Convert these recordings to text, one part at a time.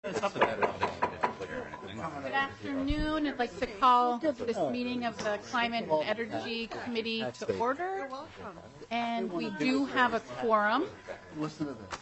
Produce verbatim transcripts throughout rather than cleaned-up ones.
Good afternoon. I'd like to call this meeting of the Climate and Energy Committee to order. And we do have a quorum. Listen to this.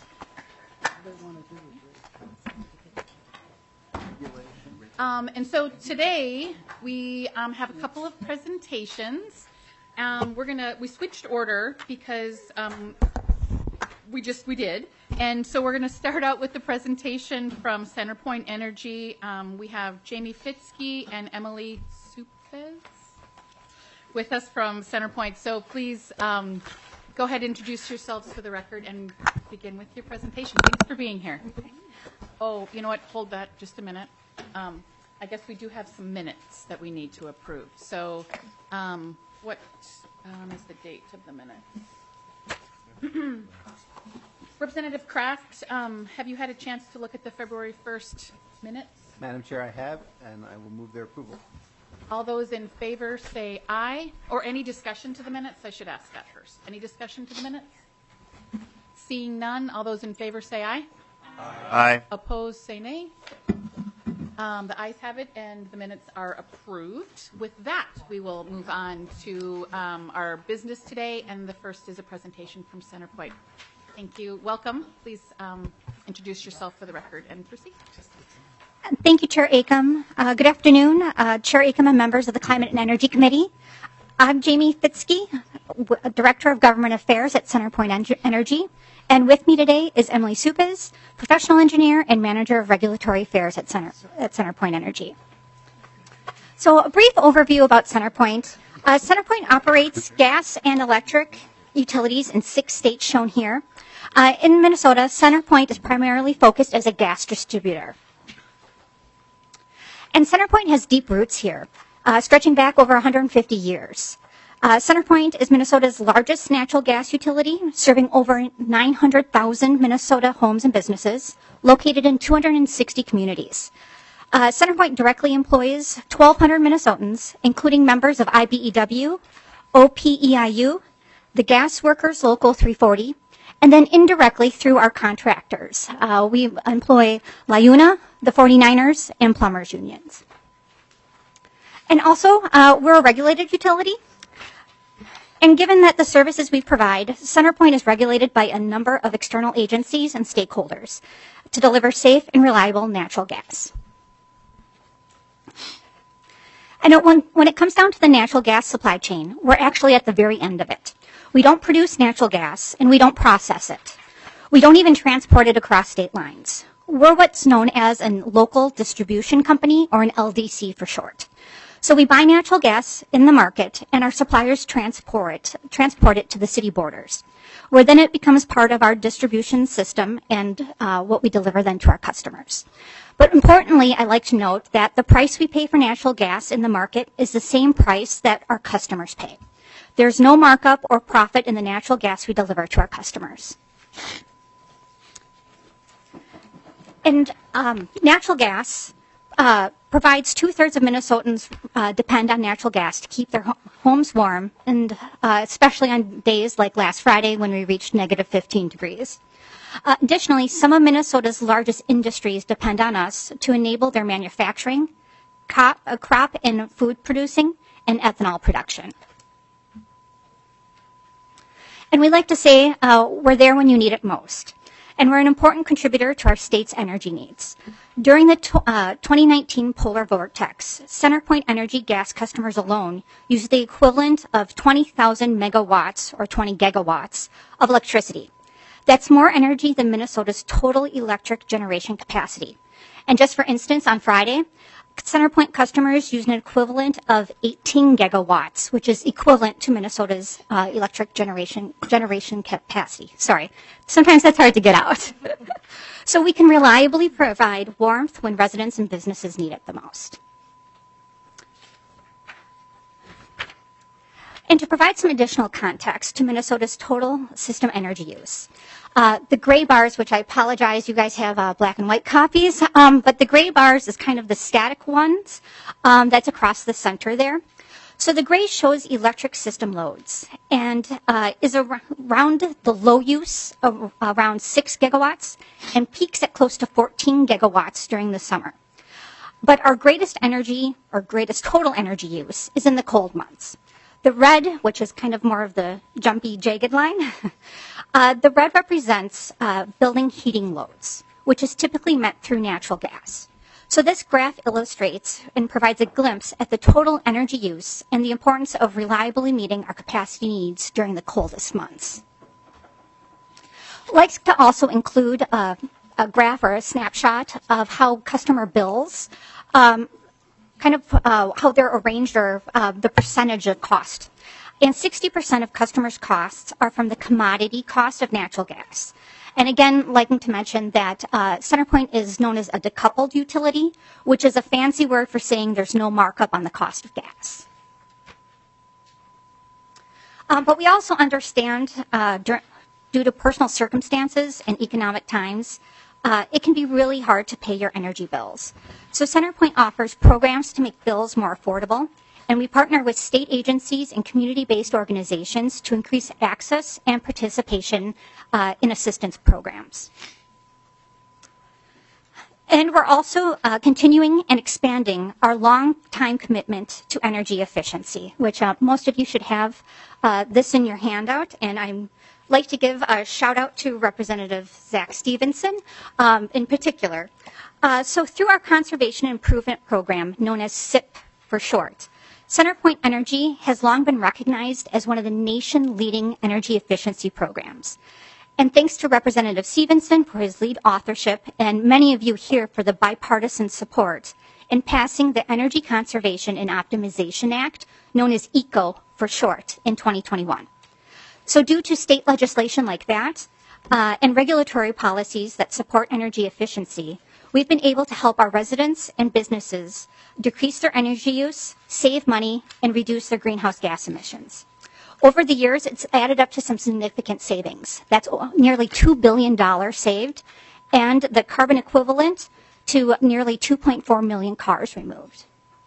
Um, and so today we um, have a couple of presentations. Um, we're gonna we switched order because um, we just we did, and so we're going to start out with the presentation from CenterPoint Energy. Um, we have Jamie Fitzke and Emily Supes with us from CenterPoint. So please um, go ahead and introduce yourselves for the record and begin with your presentation. Thanks for being here. Oh, you know what? Hold that just a minute. Um, I guess we do have some minutes that we need to approve. So um, what um, is the date of the minutes? Representative Kraft, um, have you had a chance to look at the February first minutes? Madam Chair, I have, and I will move their approval. All those in favor say aye. Or any discussion to the minutes? I should ask that first. Any discussion to the minutes? Seeing none, all those in favor say aye. Aye. Opposed, say nay. Um, the ayes have it, and the minutes are approved. With that, we will move on to um, our business today, and the first is a presentation from CenterPoint. Thank you. Welcome. Please um, introduce yourself for the record and proceed. Thank you, Chair Acom. Uh, good afternoon, uh, Chair Acom and members of the Climate and Energy Committee. I'm Jamie Fitzke, Director of Government Affairs at CenterPoint Energy. And with me today is Emily Supes, Professional Engineer and Manager of Regulatory Affairs at, Center, at CenterPoint Energy. So a brief overview about CenterPoint. Uh, CenterPoint operates gas and electric utilities in six states shown here. Uh, in Minnesota, CenterPoint is primarily focused as a gas distributor. And CenterPoint has deep roots here, uh, stretching back over one hundred fifty years. Uh, CenterPoint is Minnesota's largest natural gas utility, serving over nine hundred thousand Minnesota homes and businesses, located in two hundred sixty communities. Uh, CenterPoint directly employs twelve hundred Minnesotans, including members of I B E W, O P E I U, the Gas Workers Local three forty, and then indirectly through our contractors. Uh, we employ LIUNA, the forty-niners, and plumbers unions. And also, uh, we're a regulated utility. And given that the services we provide, CenterPoint is regulated by a number of external agencies and stakeholders to deliver safe and reliable natural gas. And when, when it comes down to the natural gas supply chain, we're actually at the very end of it. We don't produce natural gas, and we don't process it. We don't even transport it across state lines. We're what's known as a local distribution company, or an L D C for short. So we buy natural gas in the market, and our suppliers transport it, transport it to the city borders, where then it becomes part of our distribution system and uh, what we deliver then to our customers. But importantly, I like to note that the price we pay for natural gas in the market is the same price that our customers pay. There's no markup or profit in the natural gas we deliver to our customers. And um, natural gas uh, provides two-thirds of Minnesotans uh, depend on natural gas to keep their ho- homes warm, and uh, especially on days like last Friday when we reached negative fifteen degrees. Uh, additionally, some of Minnesota's largest industries depend on us to enable their manufacturing, crop, uh, crop and food producing, and ethanol production. And we like to say uh, we're there when you need it most. And we're an important contributor to our state's energy needs. During the t- uh, twenty nineteen polar vortex, CenterPoint Energy gas customers alone used the equivalent of twenty thousand megawatts or twenty gigawatts of electricity. That's more energy than Minnesota's total electric generation capacity. And just for instance, on Friday, CenterPoint customers used an equivalent of eighteen gigawatts, which is equivalent to Minnesota's uh, electric generation generation capacity. Sorry, sometimes that's hard to get out. So we can reliably provide warmth when residents and businesses need it the most. And to provide some additional context to Minnesota's total system energy use, Uh, the gray bars, which I apologize, you guys have uh, black and white copies, um, but the gray bars is kind of the static ones um, that's across the center there. So the gray shows electric system loads and uh, is ar- around the low use of around six gigawatts and peaks at close to fourteen gigawatts during the summer. But our greatest energy or greatest total energy use is in the cold months. The red, which is kind of more of the jumpy, jagged line, uh, the red represents uh, building heating loads, which is typically met through natural gas. So this graph illustrates and provides a glimpse at the total energy use and the importance of reliably meeting our capacity needs during the coldest months. I'd like to also include a, a graph or a snapshot of how customer bills um, kind of uh, how they're arranged or uh, the percentage of cost. And sixty percent of customers' costs are from the commodity cost of natural gas. And again, liking to mention that uh, CenterPoint is known as a decoupled utility, which is a fancy word for saying there's no markup on the cost of gas. Um, but we also understand, uh, due to personal circumstances and economic times, Uh, it can be really hard to pay your energy bills. So CenterPoint offers programs to make bills more affordable, and we partner with state agencies and community-based organizations to increase access and participation uh, in assistance programs. And we're also uh, continuing and expanding our long-time commitment to energy efficiency, which uh, most of you should have uh, this in your handout, and I'm like to give a shout out to Representative Zach Stevenson um, in particular. Uh, so through our Conservation Improvement Program, known as S I P for short, CenterPoint Energy has long been recognized as one of the nation-leading energy efficiency programs. And thanks to Representative Stevenson for his lead authorship and many of you here for the bipartisan support in passing the Energy Conservation and Optimization Act, known as ECO for short, in twenty twenty-one. So due to state legislation like that uh, and regulatory policies that support energy efficiency, we've been able to help our residents and businesses decrease their energy use, save money, and reduce their greenhouse gas emissions. Over the years, it's added up to some significant savings. That's nearly two billion dollars saved, and the carbon equivalent to nearly two point four million cars removed.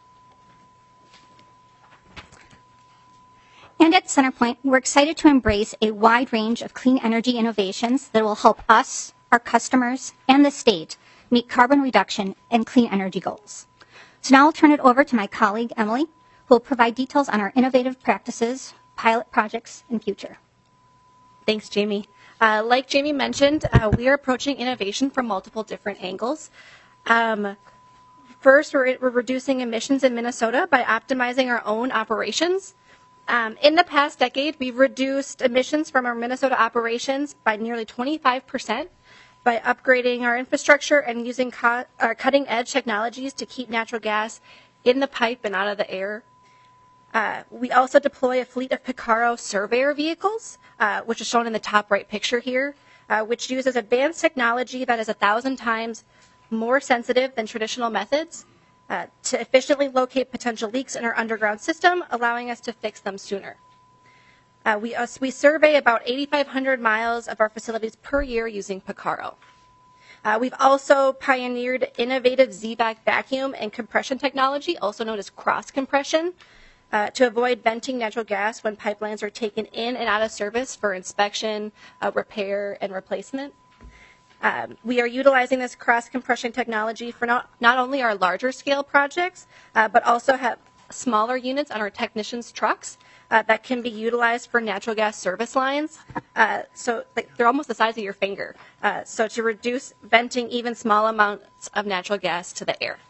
And at CenterPoint, we're excited to embrace a wide range of clean energy innovations that will help us, our customers, and the state meet carbon reduction and clean energy goals. So now I'll turn it over to my colleague, Emily, who will provide details on our innovative practices, pilot projects, and future. Thanks, Jamie. Uh, like Jamie mentioned, uh, we are approaching innovation from multiple different angles. Um, first, we're, we're reducing emissions in Minnesota by optimizing our own operations. Um, in the past decade, we've reduced emissions from our Minnesota operations by nearly twenty-five percent by upgrading our infrastructure and using co- uh, cutting-edge technologies to keep natural gas in the pipe and out of the air. Uh, we also deploy a fleet of Picarro surveyor vehicles, uh, which is shown in the top right picture here, uh, which uses advanced technology that is a thousand times more sensitive than traditional methods. Uh, to efficiently locate potential leaks in our underground system, allowing us to fix them sooner. Uh, we, uh, we survey about eighty-five hundred miles of our facilities per year using Picarro. Uh, we've also pioneered innovative Z VAC vacuum and compression technology, also known as cross compression, uh, to avoid venting natural gas when pipelines are taken in and out of service for inspection, uh, repair, and replacement. Um, we are utilizing this cross-compression technology for not, not only our larger scale projects, uh, but also have smaller units on our technicians' trucks uh, that can be utilized for natural gas service lines. Uh, so like, they're almost the size of your finger. Uh, so to reduce venting even small amounts of natural gas to the air.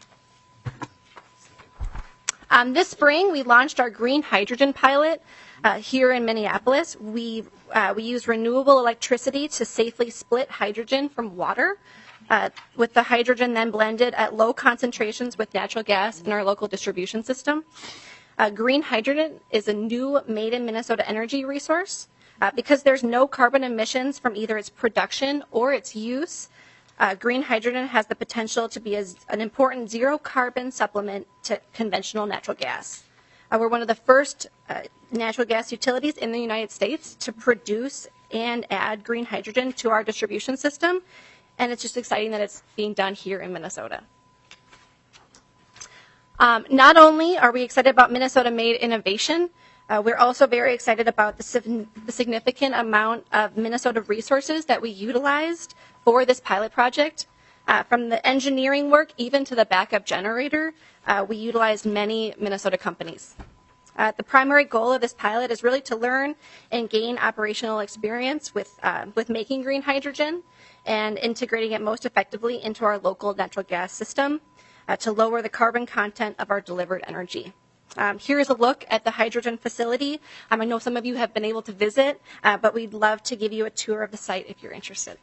Um, this spring, we launched our green hydrogen pilot uh, here in Minneapolis. We uh, we use renewable electricity to safely split hydrogen from water, uh, with the hydrogen then blended at low concentrations with natural gas in our local distribution system. Uh, green hydrogen is a new made-in-Minnesota energy resource. Uh, because there's no carbon emissions from either its production or its use, Uh, green hydrogen has the potential to be as an important zero-carbon supplement to conventional natural gas. Uh, we're one of the first uh, natural gas utilities in the United States to produce and add green hydrogen to our distribution system, and it's just exciting that it's being done here in Minnesota. Um, not only are we excited about Minnesota-made innovation, uh, we're also very excited about the, sig- the significant amount of Minnesota resources that we utilized for this pilot project. Uh, from the engineering work even to the backup generator, uh, we utilized many Minnesota companies. Uh, the primary goal of this pilot is really to learn and gain operational experience with, uh, with making green hydrogen and integrating it most effectively into our local natural gas system uh, to lower the carbon content of our delivered energy. Um, here's a look at the hydrogen facility. Um, I know some of you have been able to visit, uh, but we'd love to give you a tour of the site if you're interested.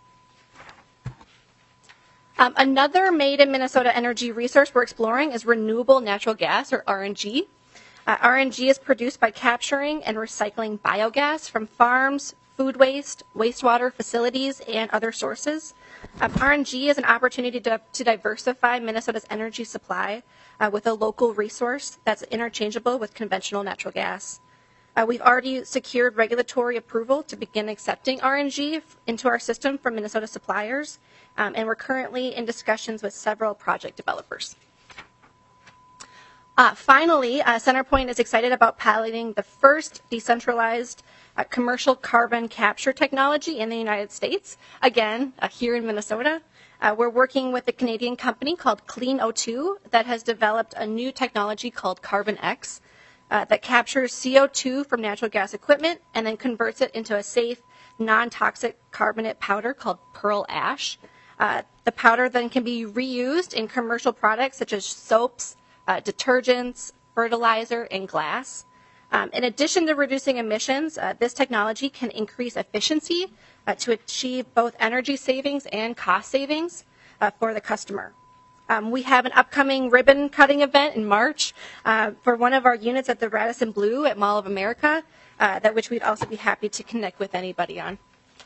Um, another made in Minnesota energy resource we're exploring is renewable natural gas, or R N G. Uh, R N G is produced by capturing and recycling biogas from farms, food waste, wastewater facilities, and other sources. Um, R N G is an opportunity to, to diversify Minnesota's energy supply uh, with a local resource that's interchangeable with conventional natural gas. Uh, we've already secured regulatory approval to begin accepting R N G into our system from Minnesota suppliers, um, and we're currently in discussions with several project developers. Uh, finally, uh, CenterPoint is excited about piloting the first decentralized uh, commercial carbon capture technology in the United States, again, uh, here in Minnesota. Uh, we're working with a Canadian company called Clean O two that has developed a new technology called Carbon X uh, that captures C O two from natural gas equipment and then converts it into a safe, non-toxic carbonate powder called pearl ash. Uh, the powder then can be reused in commercial products such as soaps, Uh, detergents, fertilizer, and glass. Um, in addition to reducing emissions, uh, this technology can increase efficiency uh, to achieve both energy savings and cost savings uh, for the customer. Um, we have an upcoming ribbon cutting event in March uh, for one of our units at the Radisson Blue at Mall of America, uh, that which we'd also be happy to connect with anybody on.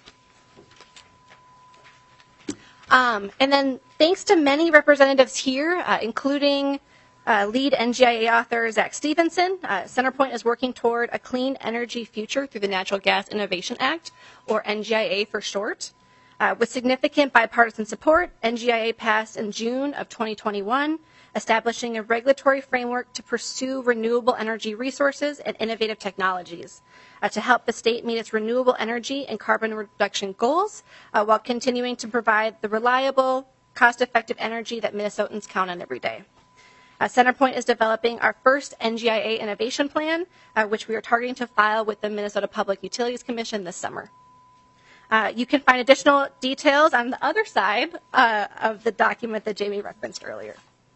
Um, and then thanks to many representatives here, uh, including Uh, lead N G I A author Zach Stevenson, uh, CenterPoint is working toward a clean energy future through the Natural Gas Innovation Act, or N G I A for short. Uh, with significant bipartisan support, N G I A passed in June of twenty twenty-one, establishing a regulatory framework to pursue renewable energy resources and innovative technologies uh, to help the state meet its renewable energy and carbon reduction goals uh, while continuing to provide the reliable, cost-effective energy that Minnesotans count on every day. Uh, CenterPoint is developing our first N G I A innovation plan, uh, which we are targeting to file with the Minnesota Public Utilities Commission this summer. Uh, you can find additional details on the other side uh, of the document that Jamie referenced earlier.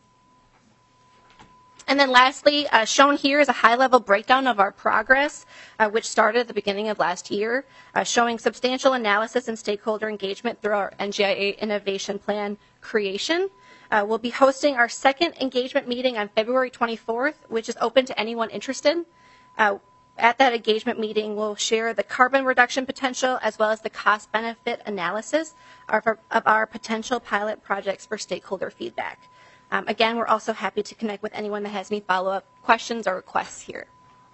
And then lastly, uh, shown here is a high-level breakdown of our progress, uh, which started at the beginning of last year, uh, showing substantial analysis and stakeholder engagement through our N G I A innovation plan creation. Uh, we'll be hosting our second engagement meeting on February twenty-fourth, which is open to anyone interested. Uh, at that engagement meeting, we'll share the carbon reduction potential as well as the cost-benefit analysis of our, of our potential pilot projects for stakeholder feedback. Um, again, we're also happy to connect with anyone that has any follow-up questions or requests here.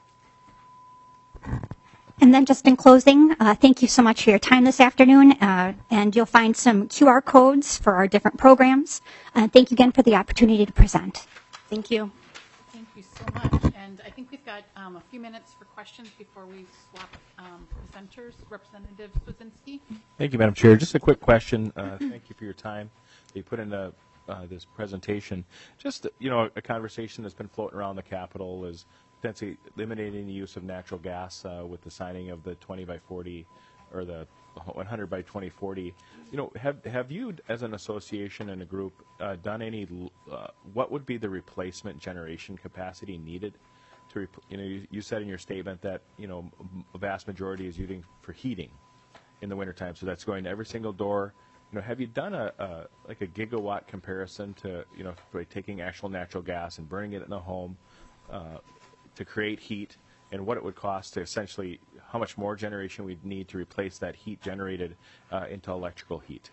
And then just in closing, uh, thank you so much for your time this afternoon, uh, and you'll find some Q R codes for our different programs. Uh, thank you again for the opportunity to present. Thank you. Thank you so much. And I think we've got um, a few minutes for questions before we swap um, presenters. Representative Swazinski. Thank you, Madam Chair. Just a quick question. Uh, thank you for your time that you put into uh, this presentation. Just, you know, a conversation that's been floating around the Capitol is potentially eliminating the use of natural gas uh, with the signing of the twenty by forty or the one hundred by twenty forty. You know, have have you as an association and a group uh, done any, uh, what would be the replacement generation capacity needed to, rep- you know, you, you said in your statement that, you know, a vast majority is using for heating in the wintertime, so that's going to every single door. You know, have you done a, a like a gigawatt comparison to, you know, by taking actual natural gas and burning it in a home uh, to create heat, and what it would cost to essentially how much more generation we'd need to replace that heat generated uh, into electrical heat?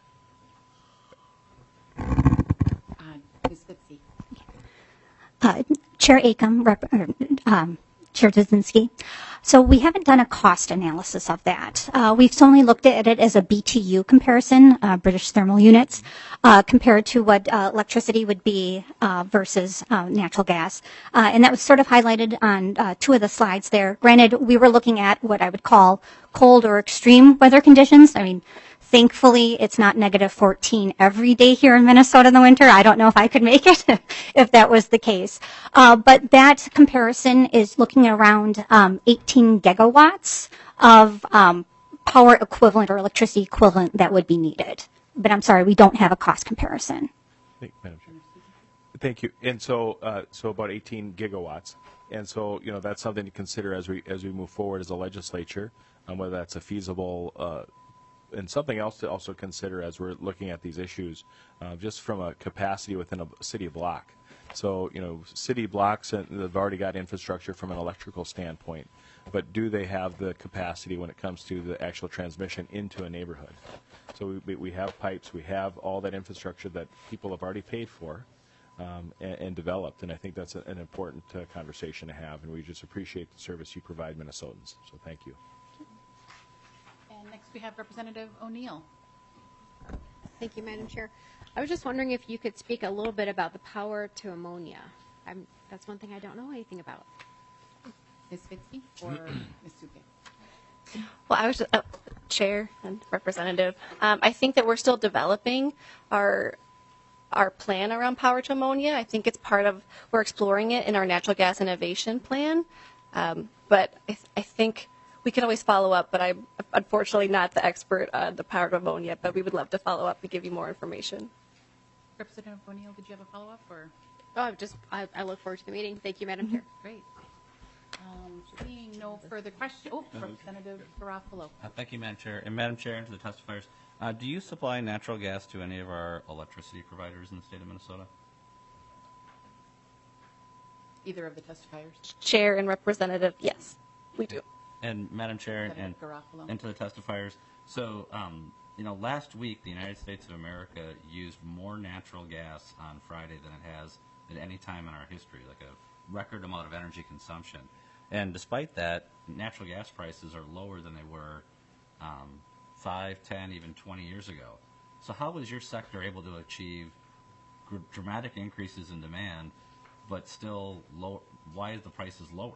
Uh, Miz Fitzy. Uh, Chair Acom, Rep- or, um, Chair Dudzinski, So we haven't done a cost analysis of that. Uh, we've only looked at it as a B T U comparison, uh, British thermal units, uh, compared to what uh, electricity would be uh, versus uh, natural gas. Uh, and that was sort of highlighted on uh, two of the slides there. Granted, we were looking at what I would call cold or extreme weather conditions. I mean, thankfully, it's not negative fourteen every day here in Minnesota in the winter. I don't know if I could make it if that was the case. Uh, but that comparison is looking at around um, eighteen gigawatts of um, power equivalent or electricity equivalent that would be needed. But I'm sorry, we don't have a cost comparison. Thank you, Madam Chair. Thank you. And so, uh, so about eighteen gigawatts. And so, you know, that's something to consider as we as we move forward as a legislature, um, whether that's a feasible uh, and something else to also consider as we're looking at these issues, uh, just from a capacity within a city block. So, you know, city blocks, uh, they've already got infrastructure from an electrical standpoint, but do they have the capacity when it comes to the actual transmission into a neighborhood? So we, we have pipes, we have all that infrastructure that people have already paid for um, and, and developed, and I think that's a, an important uh, conversation to have, and we just appreciate the service you provide Minnesotans. So thank you. Next, we have Representative O'Neill. Thank you, Madam Chair. I was just wondering if you could speak a little bit about the power to ammonia. I'm, that's one thing I don't know anything about. Miz Fitzke or Miz Suke? Well, I was just, uh, Chair and Representative. Um, I think that we're still developing our our plan around power to ammonia. I think it's part of, we're exploring it in our natural gas innovation plan. Um, but I, th- I think we can always follow up, but I'm unfortunately not the expert on the power to ammonia, but we would love to follow up and give you more information. Representative O'Neill, did you have a follow-up? Or? Oh, I've just, I, I look forward to the meeting. Thank you, Madam Chair. Great. Um, seeing no further questions, oh, Representative Garofalo. Uh, thank you, Madam Chair. And Madam Chair, and to the testifiers, uh, do you supply natural gas to any of our electricity providers in the state of Minnesota? Either of the testifiers? Chair and Representative, yes, we do. And Madam Chair, and, Representative Garofalo. and to the testifiers, so, um, you know, last week the United States of America used more natural gas on Friday than it has at any time in our history, like a record amount of energy consumption. And despite that, natural gas prices are lower than they were um, five, ten, even twenty years ago. So how was your sector able to achieve gr- dramatic increases in demand, but still low? Why is the prices lower?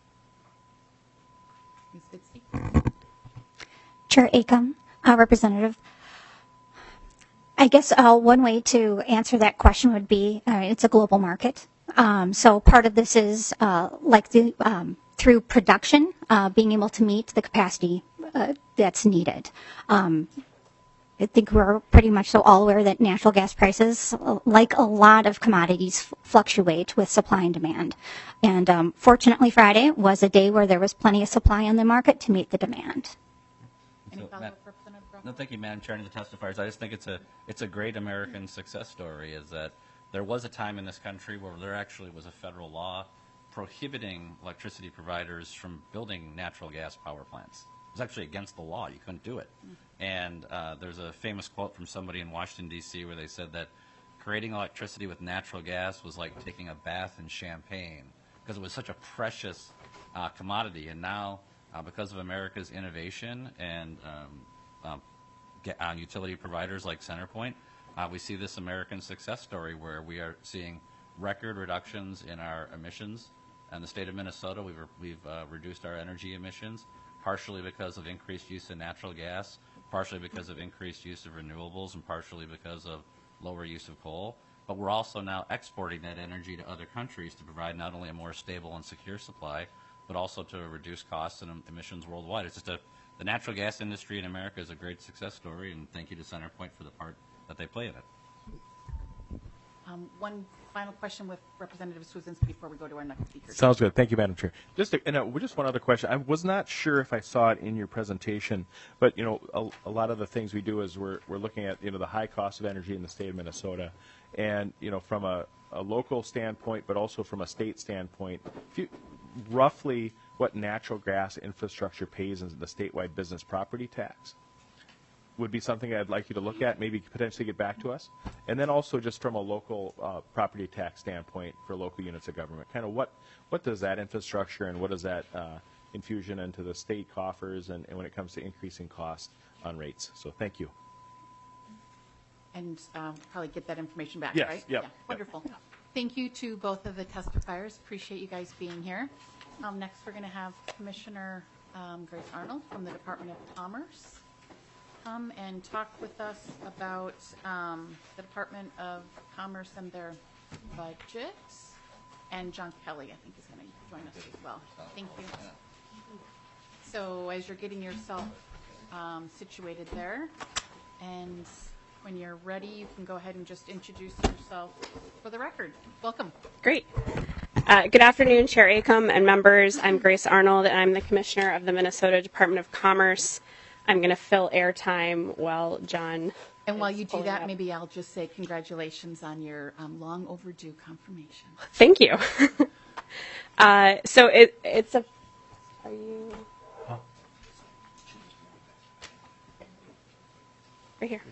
Miz Fitzke? Chair Acom, uh, Representative. I guess uh, one way to answer that question would be uh, it's a global market. Um, so part of this is uh, like the, um, through production, uh, being able to meet the capacity uh, that's needed. Um, I think we're pretty much so all aware that natural gas prices, like a lot of commodities, f- fluctuate with supply and demand. And um, fortunately, Friday was a day where there was plenty of supply on the market to meet the demand. Any So, follow-up, Matt- Representative Garofalo? No, thank you, Madam Chair, and to the testifiers. I just think it's a it's a great American success story. Is that there was a time in this country where there actually was a federal law prohibiting electricity providers from building natural gas power plants. It was actually against the law. You couldn't do it. And uh, there's a famous quote from somebody in Washington, D C, where they said that creating electricity with natural gas was like taking a bath in champagne because it was such a precious uh, commodity. And now, uh, because of America's innovation and um, um, get, uh, utility providers like CenterPoint, uh, we see this American success story where we are seeing record reductions in our emissions. In the state of Minnesota, we've, re- we've uh, reduced our energy emissions, partially because of increased use of natural gas, partially because of increased use of renewables, and partially because of lower use of coal. But we're also now exporting that energy to other countries to provide not only a more stable and secure supply, but also to reduce costs and em- emissions worldwide. It's just a, the natural gas industry in America is a great success story, and thank you to CenterPoint for the part that they play in it. Um, one final question with Representative Swazinski before we go to our next speaker. Sounds good. Thank you, Madam Chair. Just a, and uh, just one other question. I was not sure if I saw it in your presentation, but you know, a, a lot of the things we do is we're we're looking at you know the high cost of energy in the state of Minnesota, and you know from a, a local standpoint, but also from a state standpoint, if you, roughly what natural gas infrastructure pays in the statewide business property tax would be something I'd like you to look at, maybe potentially get back to us. And then also just from a local uh, property tax standpoint for local units of government, kind of what, what does that infrastructure and what does that uh, infusion into the state coffers and, and when it comes to increasing cost on rates. So thank you. And um, probably get that information back, Yes, right? yep, Yeah, yep. wonderful. Thank you to both of the testifiers. Appreciate you guys being here. Um, next, we're going to have Commissioner um, Grace Arnold from the Department of Commerce come and talk with us about um, the Department of Commerce and their budget. And John Kelly, I think, is going to join us as well. Thank you. So as you're getting yourself um, situated there, and when you're ready, you can go ahead and just introduce yourself for the record. Welcome. Great. Uh, good afternoon, Chair Acom and members. I'm Grace Arnold, and I'm the Commissioner of the Minnesota Department of Commerce. I'm going to fill airtime while John. And while is you do pulling that, up. maybe I'll just say congratulations on your um, long overdue confirmation. Thank you. uh, so it, it's a. Are you? Right here.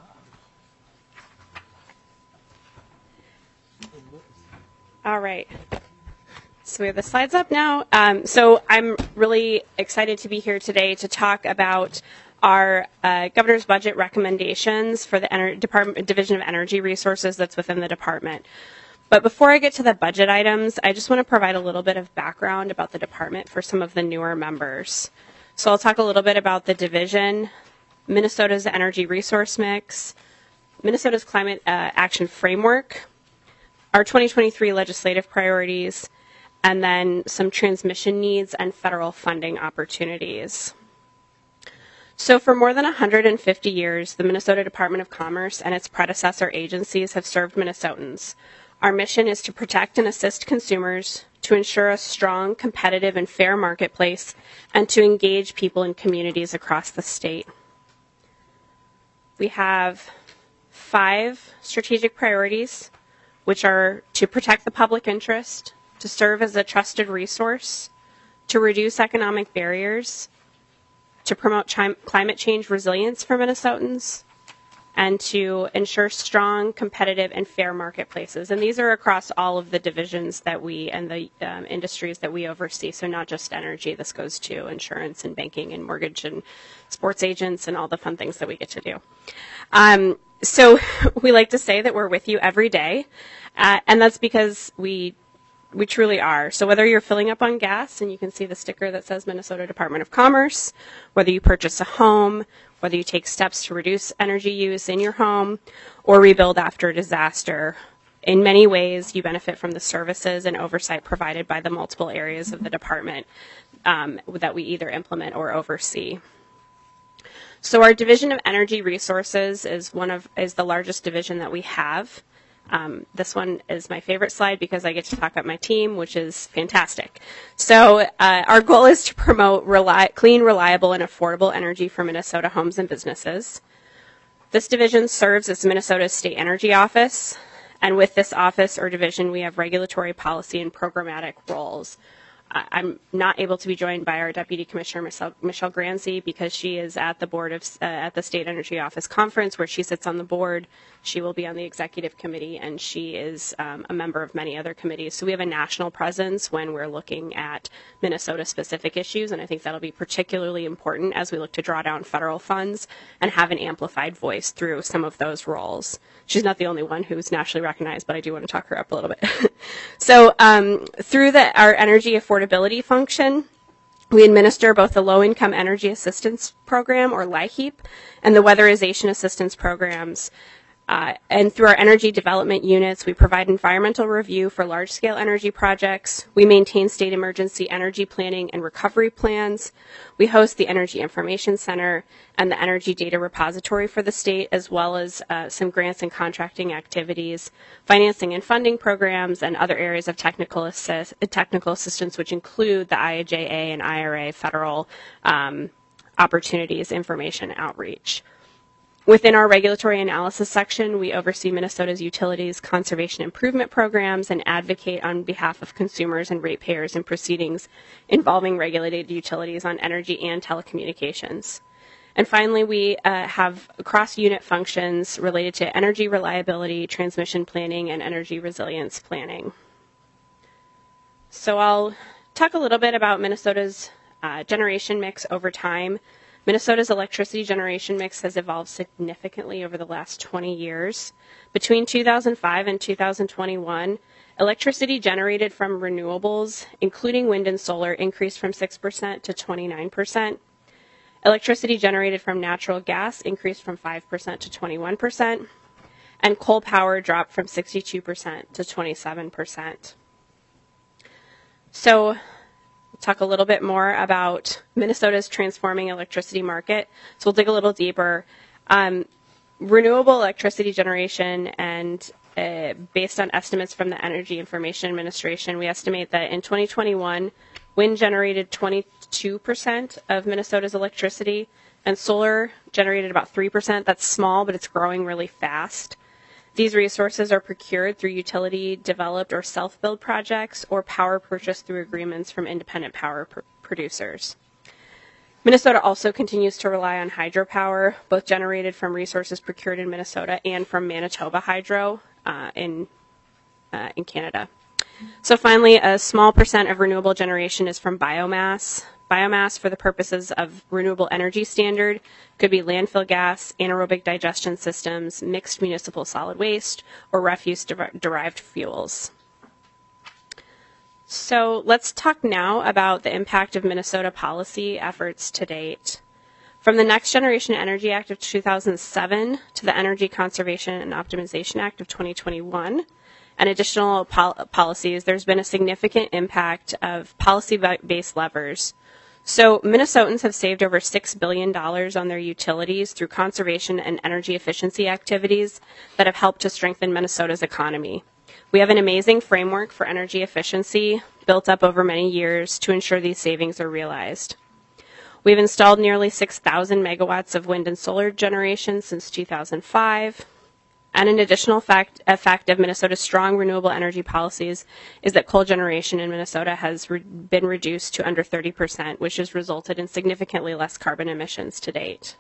All right. So we have the slides up now. Um, so I'm really excited to be here today to talk about our uh, governor's budget recommendations for the Ener- Department Division of Energy Resources that's within the department. But before I get to the budget items, I just want to provide a little bit of background about the department for some of the newer members. So I'll talk a little bit about the division, Minnesota's energy resource mix, Minnesota's climate uh, action framework, our twenty twenty-three legislative priorities, and then some transmission needs and federal funding opportunities. So for more than one hundred fifty years, the Minnesota Department of Commerce and its predecessor agencies have served Minnesotans. Our mission is to protect and assist consumers, to ensure a strong, competitive, and fair marketplace, and to engage people in communities across the state. We have five strategic priorities, which are to protect the public interest, to serve as a trusted resource, to reduce economic barriers, to promote chi- climate change resilience for Minnesotans, and to ensure strong, competitive, and fair marketplaces. And these are across all of the divisions that we and the um, industries that we oversee. So not just energy, this goes to insurance and banking and mortgage and sports agents and all the fun things that we get to do. Um, so we like to say that we're with you every day, uh, and that's because we We truly are. So whether you're filling up on gas and you can see the sticker that says Minnesota Department of Commerce, whether you purchase a home, whether you take steps to reduce energy use in your home or rebuild after a disaster, in many ways you benefit from the services and oversight provided by the multiple areas of the department um, that we either implement or oversee. So our Division of Energy Resources is one of is the largest division that we have. Um, this one is my favorite slide because I get to talk about my team, which is fantastic. So uh, our goal is to promote reli- clean, reliable, and affordable energy for Minnesota homes and businesses. This division serves as Minnesota's state energy office, and with this office or division, we have regulatory, policy, and programmatic roles. I'm not able to be joined by our Deputy Commissioner, Michelle, Michelle Granzi, because she is at the board of uh, at the State Energy Office Conference, where she sits on the board. She will be on the executive committee, and she is um, a member of many other committees. So we have a national presence when we're looking at Minnesota-specific issues, and I think that'll be particularly important as we look to draw down federal funds and have an amplified voice through some of those roles. She's not the only one who's nationally recognized, but I do want to talk her up a little bit. So um, through the, our energy affordability function, we administer both the Low-Income Energy Assistance Program, or LIHEAP, and the Weatherization Assistance Programs. Uh, and through our energy development units, we provide environmental review for large-scale energy projects. We maintain state emergency energy planning and recovery plans. We host the Energy Information Center and the Energy Data Repository for the state, as well as uh, some grants and contracting activities, financing and funding programs, and other areas of technical, assist- technical assistance, which include the I I J A and I R A federal um, opportunities, information outreach. Within our regulatory analysis section, we oversee Minnesota's utilities conservation improvement programs and advocate on behalf of consumers and ratepayers in proceedings involving regulated utilities on energy and telecommunications. And finally, we uh, have cross-unit functions related to energy reliability, transmission planning, and energy resilience planning. So I'll talk a little bit about Minnesota's uh, generation mix over time. Minnesota's electricity generation mix has evolved significantly over the last twenty years. Between two thousand five and two thousand twenty-one, electricity generated from renewables, including wind and solar, increased from six percent to twenty-nine percent. Electricity generated from natural gas increased from five percent to twenty-one percent. And coal power dropped from sixty-two percent to twenty-seven percent. So, we'll talk a little bit more about Minnesota's transforming electricity market. So we'll dig a little deeper. Um, renewable electricity generation, and uh, based on estimates from the Energy Information Administration, we estimate that in twenty twenty-one, wind generated twenty-two percent of Minnesota's electricity, and solar generated about three percent. That's small, but it's growing really fast. These resources are procured through utility-developed or self-build projects or power purchased through agreements from independent power pr- producers. Minnesota also continues to rely on hydropower, both generated from resources procured in Minnesota and from Manitoba Hydro uh, in, uh, in Canada. So finally, a small percent of renewable generation is from biomass. Biomass, for the purposes of renewable energy standard, could be landfill gas, anaerobic digestion systems, mixed municipal solid waste, or refuse-derived fuels. So let's talk now about the impact of Minnesota policy efforts to date. From the Next Generation Energy Act of two thousand seven to the Energy Conservation and Optimization Act of twenty twenty-one, and additional pol- policies, there's been a significant impact of policy-based levers. So Minnesotans have saved over six billion dollars on their utilities through conservation and energy efficiency activities that have helped to strengthen Minnesota's economy. We have an amazing framework for energy efficiency built up over many years to ensure these savings are realized. We've installed nearly six thousand megawatts of wind and solar generation since two thousand five. And an additional fact, effect of Minnesota's strong renewable energy policies is that coal generation in Minnesota has re- been reduced to under thirty percent, which has resulted in significantly less carbon emissions to date.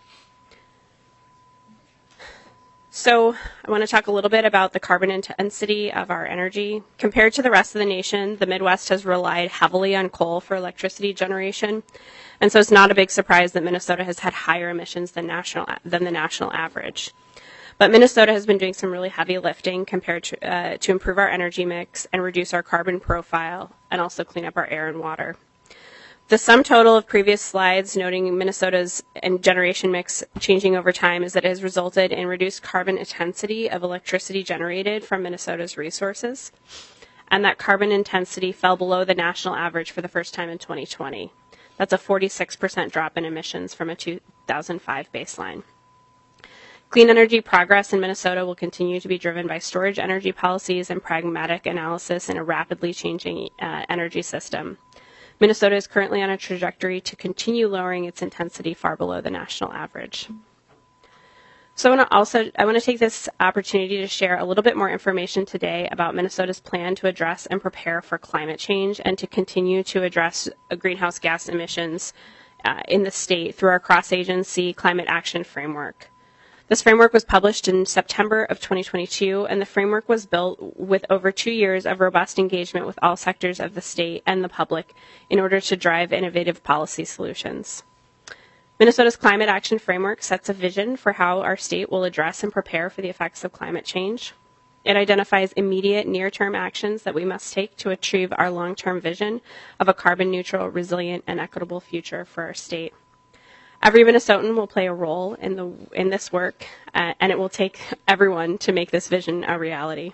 So I want to talk a little bit about the carbon intensity of our energy. Compared to the rest of the nation, the Midwest has relied heavily on coal for electricity generation. And so it's not a big surprise that Minnesota has had higher emissions than national than the national average. But Minnesota has been doing some really heavy lifting compared to, uh, to improve our energy mix and reduce our carbon profile and also clean up our air and water. The sum total of previous slides noting Minnesota's and generation mix changing over time is that it has resulted in reduced carbon intensity of electricity generated from Minnesota's resources, and that carbon intensity fell below the national average for the first time in twenty twenty. That's a forty-six percent drop in emissions from a two thousand five baseline. Clean energy progress in Minnesota will continue to be driven by storage energy policies and pragmatic analysis in a rapidly changing uh, energy system. Minnesota is currently on a trajectory to continue lowering its intensity far below the national average. So I want to also I want to take this opportunity to share a little bit more information today about Minnesota's plan to address and prepare for climate change and to continue to address greenhouse gas emissions uh, in the state through our cross-agency climate action framework. This framework was published in September of twenty twenty-two, and the framework was built with over two years of robust engagement with all sectors of the state and the public in order to drive innovative policy solutions. Minnesota's Climate Action Framework sets a vision for how our state will address and prepare for the effects of climate change. It identifies immediate near-term actions that we must take to achieve our long-term vision of a carbon-neutral, resilient, and equitable future for our state. Every Minnesotan will play a role in the in this work, uh, and it will take everyone to make this vision a reality.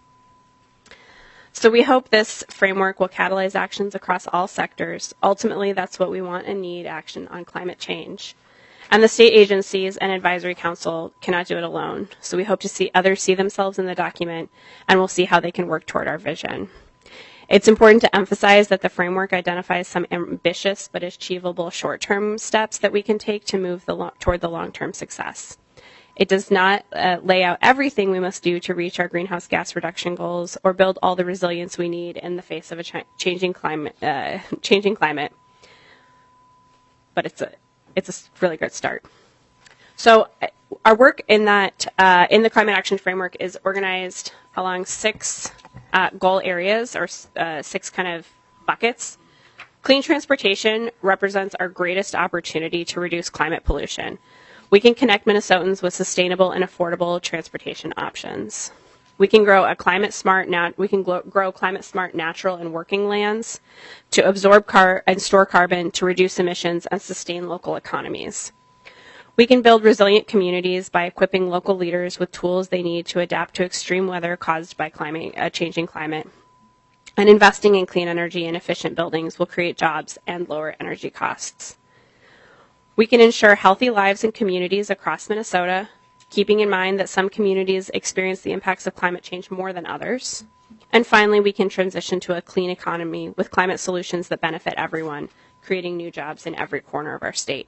So we hope this framework will catalyze actions across all sectors. Ultimately, that's what we want and need, action on climate change. And the state agencies and advisory council cannot do it alone. So we hope to see others see themselves in the document, and we'll see how they can work toward our vision. It's important to emphasize that the framework identifies some ambitious but achievable short-term steps that we can take to move the lo- toward the long-term success. It does not uh, lay out everything we must do to reach our greenhouse gas reduction goals or build all the resilience we need in the face of a ch- changing climate. Uh, changing climate, but it's a it's a really good start. So uh, our work in that uh, in the climate action framework is organized along six uh, goal areas or uh, six kind of buckets. Clean transportation represents our greatest opportunity to reduce climate pollution. We can connect Minnesotans with sustainable and affordable transportation options. We can grow a climate smart nat- we can grow, grow climate smart natural and working lands to absorb car and store carbon to reduce emissions and sustain local economies. We can build resilient communities by equipping local leaders with tools they need to adapt to extreme weather caused by climate, a changing climate. And investing in clean energy and efficient buildings will create jobs and lower energy costs. We can ensure healthy lives in communities across Minnesota, keeping in mind that some communities experience the impacts of climate change more than others. And finally, we can transition to a clean economy with climate solutions that benefit everyone, creating new jobs in every corner of our state.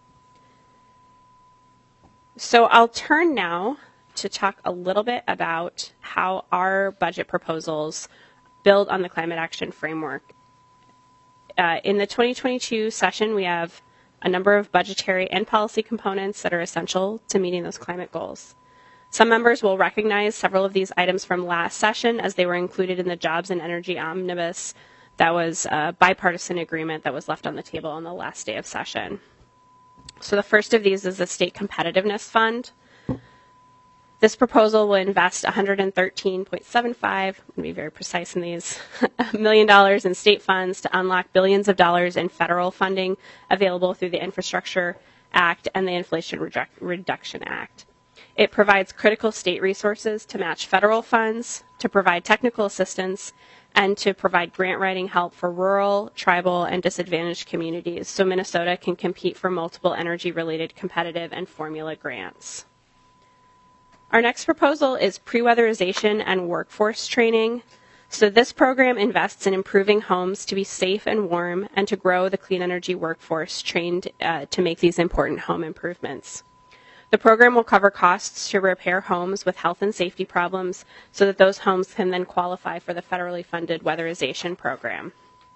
So I'll turn now to talk a little bit about how our budget proposals build on the Climate Action Framework. Uh, in the twenty twenty-two session, we have a number of budgetary and policy components that are essential to meeting those climate goals. Some members will recognize several of these items from last session as they were included in the Jobs and Energy Omnibus that was a bipartisan agreement that was left on the table on the last day of session. So the first of these is the State Competitiveness Fund. This proposal will invest one hundred thirteen point seven five, I'm going to be very precise in these, million dollars in state funds to unlock billions of dollars in federal funding available through the Infrastructure Act and the Inflation Redu- Reduction Act. It provides critical state resources to match federal funds, to provide technical assistance, and to provide grant writing help for rural, tribal, and disadvantaged communities so Minnesota can compete for multiple energy-related competitive and formula grants. Our next proposal is pre-weatherization and workforce training. So this program invests in improving homes to be safe and warm and to grow the clean energy workforce trained uh, to make these important home improvements. The program will cover costs to repair homes with health and safety problems so that those homes can then qualify for the federally funded weatherization program,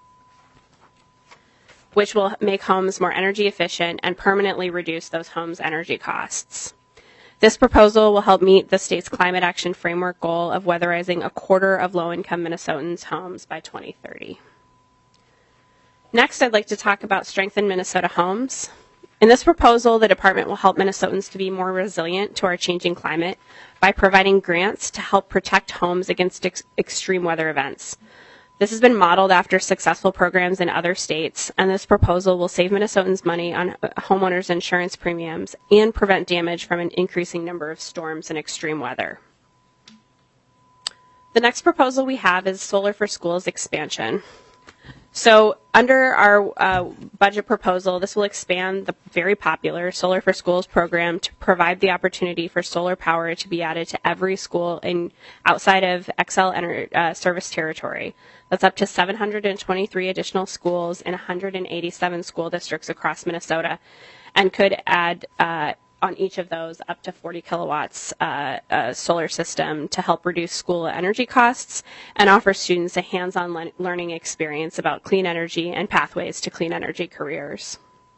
which will make homes more energy efficient and permanently reduce those homes' energy costs. This proposal will help meet the state's Climate Action Framework goal of weatherizing a quarter of low-income Minnesotans' homes by twenty thirty. Next, I'd like to talk about Strengthen Minnesota Homes. In this proposal, the department will help Minnesotans to be more resilient to our changing climate by providing grants to help protect homes against ex- extreme weather events. This has been modeled after successful programs in other states, and this proposal will save Minnesotans money on homeowners' insurance premiums and prevent damage from an increasing number of storms and extreme weather. The next proposal we have is Solar for Schools expansion. So under our uh, budget proposal, this will expand the very popular Solar for Schools program to provide the opportunity for solar power to be added to every school in outside of X L Ener- uh, service territory. That's up to seven hundred twenty-three additional schools in one hundred eighty-seven school districts across Minnesota, and could add uh, on each of those up to forty kilowatts uh, uh, solar system to help reduce school energy costs and offer students a hands-on le- learning experience about clean energy and pathways to clean energy careers.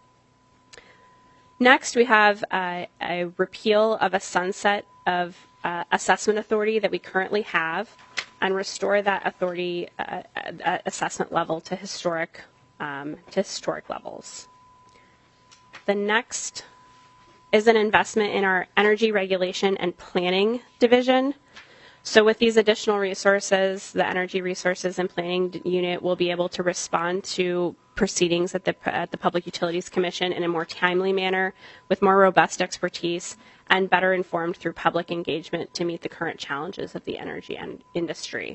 Next, we have uh, a repeal of a sunset of uh, assessment authority that we currently have and restore that authority uh, uh, assessment level to historic, um, to historic levels. The next is an investment in our energy regulation and planning division. So with these additional resources, the Energy Resources and Planning Unit will be able to respond to proceedings at the, at the Public Utilities Commission in a more timely manner with more robust expertise and better informed through public engagement to meet the current challenges of the energy and industry.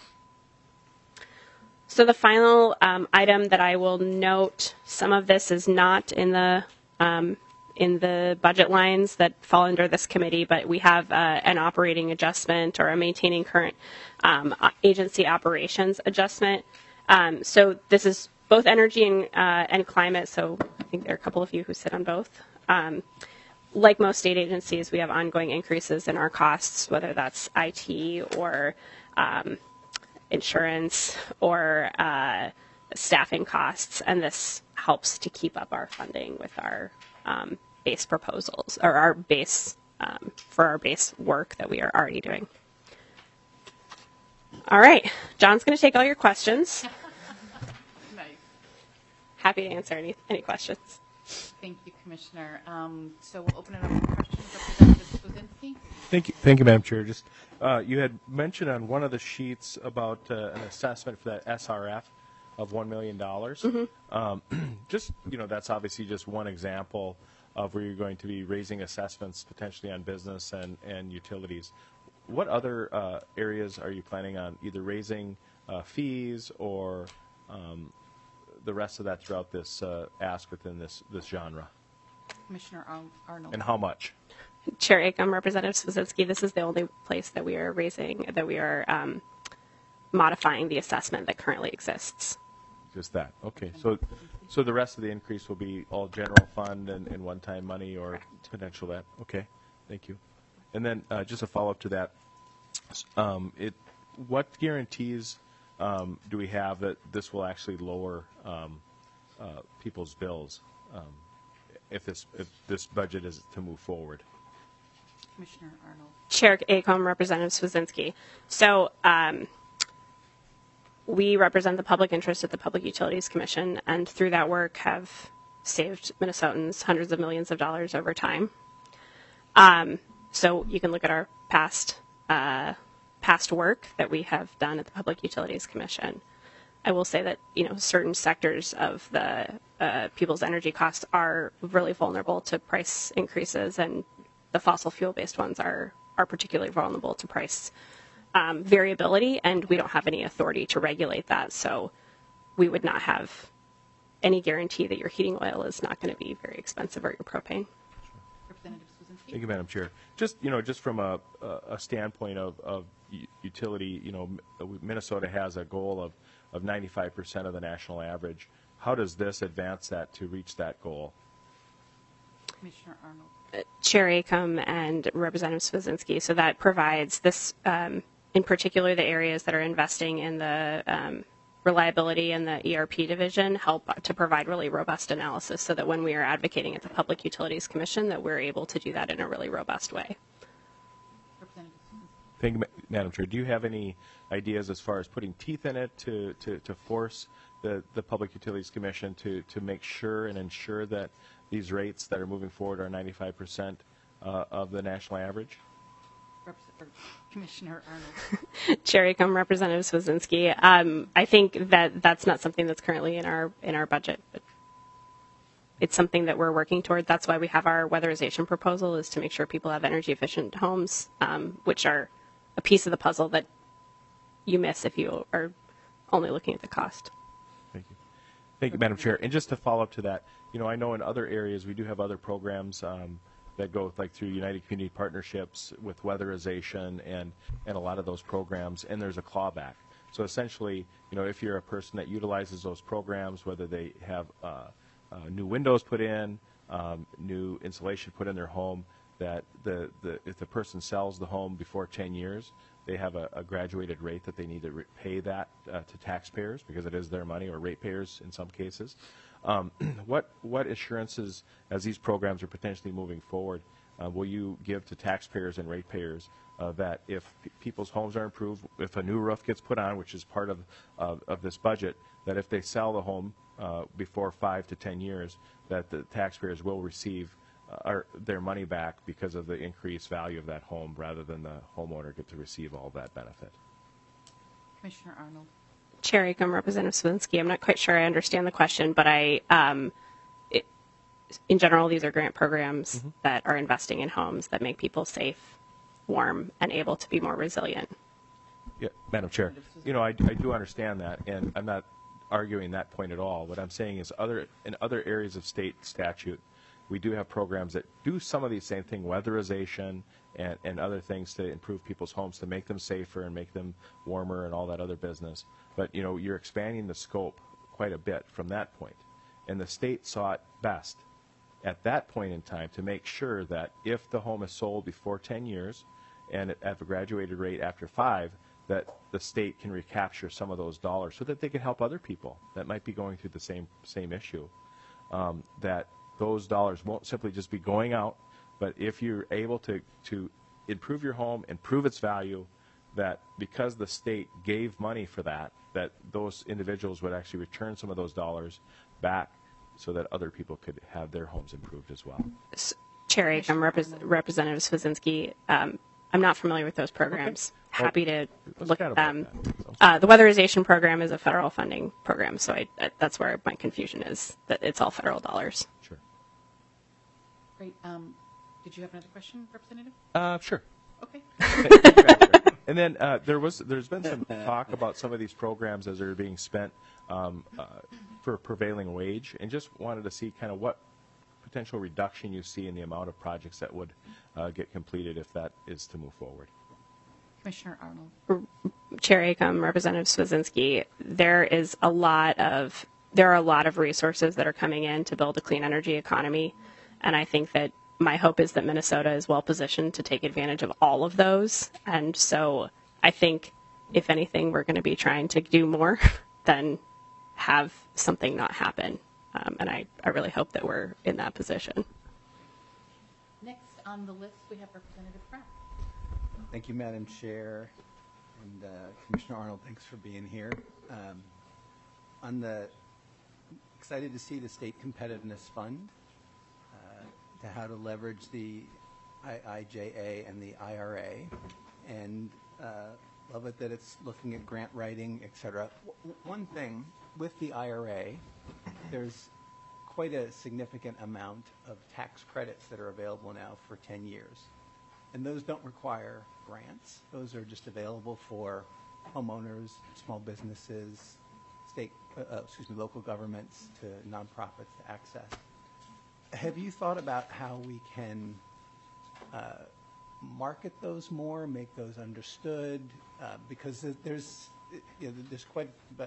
So the final um, item that I will note, some of this is not in the um, in the budget lines that fall under this committee, but we have uh, an operating adjustment or a maintaining current um, agency operations adjustment. Um, so this is both energy and, uh, and climate, so I think there are a couple of you who sit on both. Um, like most state agencies, we have ongoing increases in our costs, whether that's I T or um, insurance or uh, staffing costs, and this helps to keep up our funding with our um, base proposals or our base um, for our base work that we are already doing. All right, John's going to take all your questions. Nice. happy to answer any, any questions. Thank you, Commissioner. Um, so we'll open it up for questions. Representative Swazinski. Thank you, thank you, Madam Chair. Just uh, you had mentioned on one of the sheets about uh, an assessment for that S R F of one million dollars. Mm-hmm. Um, just you know, that's obviously just one example of where you're going to be raising assessments potentially on business and, and utilities. What other uh, areas are you planning on either raising uh, fees or um, the rest of that throughout this uh, ask within this this genre? Commissioner Ar- Arnold. And how much? Chair Acom, Representative Swazinski, this is the only place that we are raising, that we are um, modifying the assessment that currently exists. Just that. Okay. So so the rest of the increase will be all general fund and, and one-time money or Correct. potential that? Okay. Thank you. And then uh, just a follow-up to that. Um, it, what guarantees um, do we have that this will actually lower um, uh, people's bills um, if this if this budget is to move forward? Commissioner Arnold. Chair Acom, Representative Swazinski. So um, we represent the public interest at the Public Utilities Commission, and through that work have saved Minnesotans hundreds of millions of dollars over time. Um, so you can look at our past uh, past work that we have done at the Public Utilities Commission. I will say that, you know, certain sectors of the uh, people's energy costs are really vulnerable to price increases, and the fossil fuel-based ones are are particularly vulnerable to price um, variability, and we don't have any authority to regulate that. So we would not have any guarantee that your heating oil is not going to be very expensive or your propane. Representative Swazinski. Thank you, Madam Chair. Just, you know, just from a, a standpoint of, of utility, you know, Minnesota has a goal of, of ninety-five percent of the national average. How does this advance that to reach that goal? Commissioner Arnold. Chair Acom and Representative Swazinski. So that provides this, um, in particular, the areas that are investing in the um, reliability and the E R P division help to provide really robust analysis so that when we are advocating at the Public Utilities Commission that we're able to do that in a really robust way. Representative Swazinski. Thank you, Ma- Madam Chair. Do you have any ideas as far as putting teeth in it to, to, to force the, the Public Utilities Commission to, to make sure and ensure that these rates that are moving forward are ninety-five percent uh, of the national average? Repres- or Commissioner Arnold. Chair Acom, Representative Swazinski. Um, I think that that's not something that's currently in our in our budget, but it's something that we're working toward. That's why we have our weatherization proposal, is to make sure people have energy efficient homes, um, which are a piece of the puzzle that you miss if you are only looking at the cost. Thank you. Thank you, Madam Chair. And just to follow up to that, you know, I know in other areas we do have other programs um, that go like through United Community Partnerships with weatherization and, and a lot of those programs, and there's a clawback. So essentially, you know, if you're a person that utilizes those programs, whether they have uh, uh, new windows put in, um, new insulation put in their home, that the, the if the person sells the home before ten years, they have a, a graduated rate that they need to re- pay that uh, to taxpayers because it is their money, or ratepayers in some cases. Um, what what assurances, as these programs are potentially moving forward, uh, will you give to taxpayers and ratepayers uh, that if p- people's homes are improved, if a new roof gets put on, which is part of uh, of this budget, that if they sell the home uh, before five to ten years, that the taxpayers will receive uh, our, their money back because of the increased value of that home, rather than the homeowner get to receive all that benefit? Commissioner Arnold. Chair Acom, Representative Swazinski. I'm not quite sure I understand the question, but I, um, it, in general, these are grant programs mm-hmm. that are investing in homes that make people safe, warm, and able to be more resilient. Yeah, Madam Chair, you know, I, I do understand that, and I'm not arguing that point at all. What I'm saying is, other in other areas of state statute, we do have programs that do some of these same things, weatherization and, and other things to improve people's homes, to make them safer and make them warmer and all that other business. But, you know, you're expanding the scope quite a bit from that point. And the state saw it best at that point in time to make sure that if the home is sold before ten years and at a graduated rate after five, that the state can recapture some of those dollars so that they can help other people that might be going through the same same issue. Um, that those dollars won't simply just be going out, but if you're able to, to improve your home, improve its value, that because the state gave money for that, that those individuals would actually return some of those dollars back so that other people could have their homes improved as well. S- Chair Acom, Repres- Representative Swazinski, um, I'm not familiar with those programs. Okay. Happy to Let's look chat at about them. that, so. Uh, the weatherization program is a federal funding program, so I, I, that's where my confusion is, that it's all federal dollars. Sure. Great. Um, did you have another question, Representative? Uh, sure. Okay. And then uh, there was, there's been some talk about some of these programs as they're being spent um, uh, for prevailing wage, and just wanted to see kind of what potential reduction you see in the amount of projects that would uh, get completed if that is to move forward. Commissioner Arnold. Chair Acom, Representative Swazinski, there is a lot of there are a lot of resources that are coming in to build a clean energy economy, and I think that my hope is that Minnesota is well positioned to take advantage of all of those. And so I think, if anything, we're going to be trying to do more than have something not happen. Um, and I, I really hope that we're in that position. Next on the list, we have Representative Kraft. Thank you, Madam Chair. And uh, Commissioner Arnold, thanks for being here. Um, on the, excited to see the State Competitiveness Fund, uh, to how to leverage the I I J A and the I R A. And uh, love it that it's looking at grant writing, et cetera. W- one thing, with the I R A, there's quite a significant amount of tax credits that are available now for ten years. And those don't require grants. Those are just available for homeowners, small businesses, state, uh, excuse me, local governments, to nonprofits to access. Have you thought about how we can uh, market those more, make those understood? Uh, because there's you know, there's quite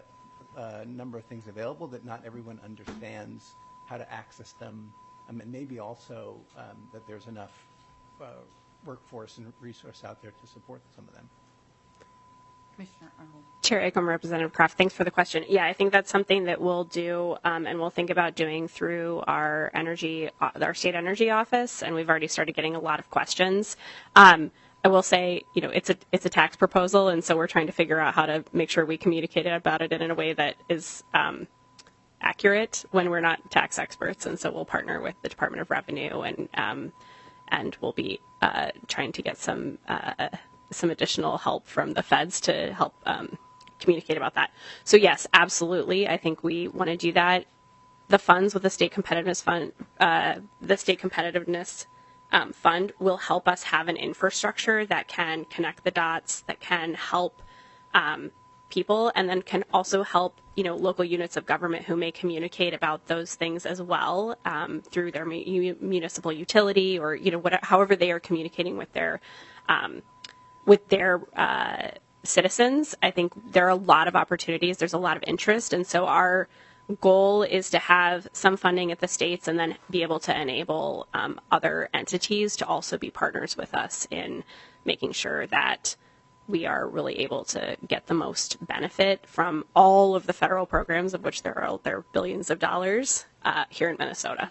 a number of things available that not everyone understands how to access them, um, and maybe also um, that there's enough uh, workforce and resource out there to support some of them. Commissioner Arnold. Chair Acom, Representative Kraft, thanks for the question. Yeah, I think that's something that we'll do um, and we'll think about doing through our energy, uh, our state energy office, and we've already started getting a lot of questions. Um, I will say, you know, it's a it's a tax proposal, and so we're trying to figure out how to make sure we communicate about it in a way that is um, accurate when we're not tax experts, and so we'll partner with the Department of Revenue, and um, and we'll be uh, trying to get some. Uh, some additional help from the feds to help um, communicate about that. So yes, absolutely. I think we want to do that. The funds with the state competitiveness fund, uh, the state competitiveness um, fund will help us have an infrastructure that can connect the dots, that can help um, people, and then can also help, you know, local units of government who may communicate about those things as well um, through their mu- municipal utility, or, you know, whatever, however they are communicating with their um, with their uh, citizens. I think there are a lot of opportunities. There's a lot of interest. And so our goal is to have some funding at the states and then be able to enable um, other entities to also be partners with us in making sure that we are really able to get the most benefit from all of the federal programs, of which there are, there are billions of dollars uh, here in Minnesota.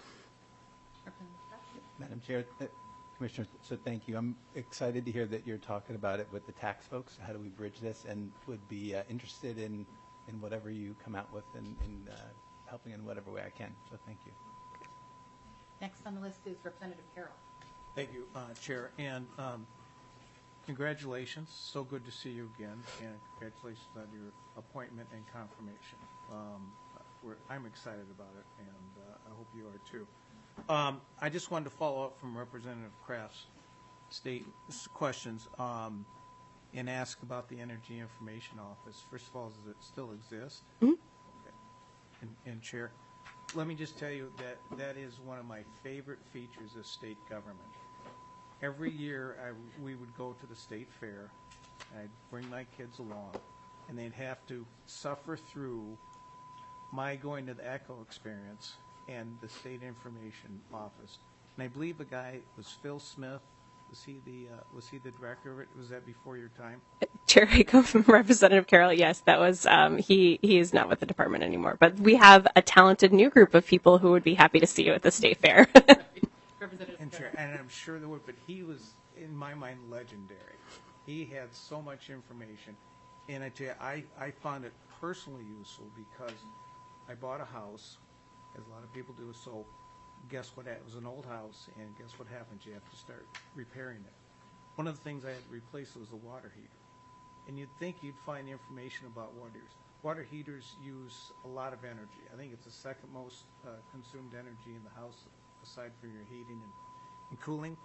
Madam Chair, uh, Commissioner, so thank you. I'm excited to hear that you're talking about it with the tax folks. How do we bridge this? And would be uh, interested in, in whatever you come out with, and in, uh, helping in whatever way I can. So thank you. Next on the list is Representative Carroll. Thank you, uh, Chair. And um, congratulations. So good to see you again. And congratulations on your appointment and confirmation. Um, we're, I'm excited about it, and uh, I hope you are too. Um, I just wanted to follow up from Representative Kraft's state questions um, and ask about the Energy Information Office. First of all, does it still exist? Mm-hmm. Okay. And, and Chair, let me just tell you that that is one of my favorite features of state government. Every year I, we would go to the state fair, and I'd bring my kids along, and they'd have to suffer through my going to the ECHO experience and the State Information Office. And I believe the guy was Phil Smith. Was he the uh, was he the director of it? Was that before your time? Chair Acom, Representative Carroll, yes, that was um, he. He is not with the department anymore, but we have a talented new group of people who would be happy to see you at the state fair. Representative And, Chair, and I'm sure there would, but he was, in my mind, legendary. He had so much information, and I tell you, I, I found it personally useful because I bought a house, as a lot of people do. So guess what? It was an old house, and guess what happens? You have to start repairing it. One of the things I had to replace was the water heater. And you'd think you'd find information about water heaters. Water heaters use a lot of energy. I think it's the second most uh, consumed energy in the house, aside from your heating and, and cooling.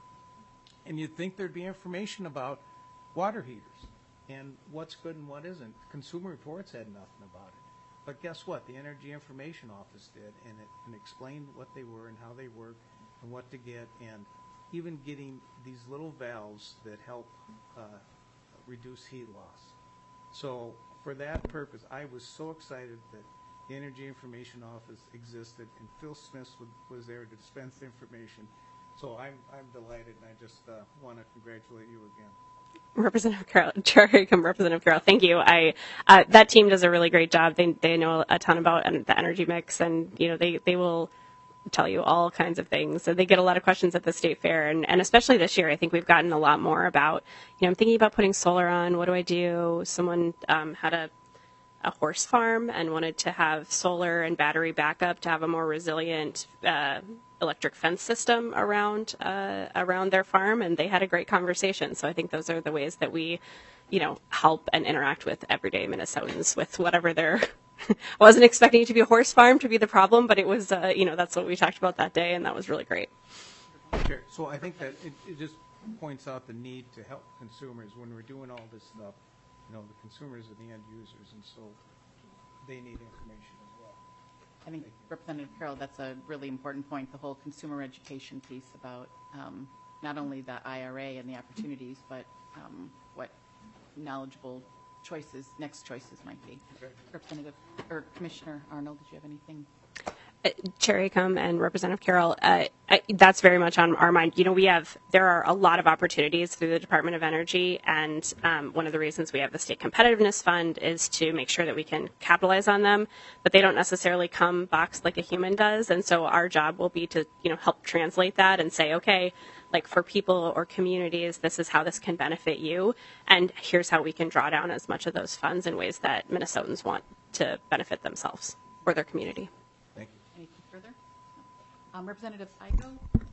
And you'd think there'd be information about water heaters and what's good and what isn't. Consumer Reports had nothing about it. But guess what? The Energy Information Office did, and it and explained what they were and how they work and what to get, and even getting these little valves that help uh, reduce heat loss. So for that purpose, I was so excited that the Energy Information Office existed, and Phil Smith was, was there to dispense the information. So I'm I'm delighted, and I just uh, want to congratulate you again. Representative Carroll, Chair Hickam, Representative Carroll, thank you. I uh, that team does a really great job. They they know a ton about the energy mix, and you know they they will tell you all kinds of things. So they get a lot of questions at the state fair, and and especially this year, I think we've gotten a lot more about. You know, I'm thinking about putting solar on. What do I do? Someone um, had a a horse farm and wanted to have solar and battery backup to have a more resilient uh, electric fence system around uh, around their farm, and they had a great conversation. So I think those are the ways that we, you know, help and interact with everyday Minnesotans with whatever their. I wasn't expecting it to be a horse farm to be the problem, but it was, uh, you know, that's what we talked about that day, and that was really great. Sure. So I think that it, it just points out the need to help consumers when we're doing all this stuff. You know, the consumers are the end users, and so they need information as well. I think, Representative Carroll, that's a really important point, the whole consumer education piece about um, not only the I R A and the opportunities, but um, what knowledgeable choices, next choices might be. Okay. Representative, or Commissioner Arnold, did you have anything? Uh, Chair Hickam and Representative Carroll, uh, I, that's very much on our mind. You know, we have, there are a lot of opportunities through the Department of Energy, and um, one of the reasons we have the State Competitiveness Fund is to make sure that we can capitalize on them, but they don't necessarily come boxed like a human does, and so our job will be to, you know, help translate that and say, okay, like for people or communities, this is how this can benefit you, and here's how we can draw down as much of those funds in ways that Minnesotans want to benefit themselves or their community. Anything further? Um, Representative Igo?